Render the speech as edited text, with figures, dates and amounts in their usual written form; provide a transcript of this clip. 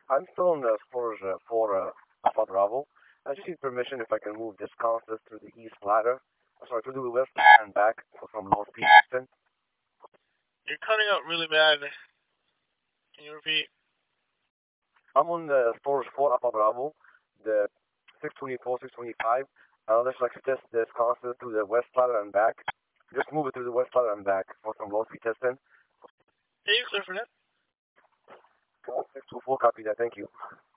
I'm still in the storage for Alpha Bravo. I just need permission if I can move this consist through the east ladder. Sorry, through the west and back from North Eastern. You're cutting out really bad. Can you repeat? I'm on the storage for Alpha Bravo, the 624, 625. I'll just like test this consist through the west ladder and back. Just move it through the west ladder and back for some low speed testing. Yeah, you're clear for that. 624, copy that, thank you.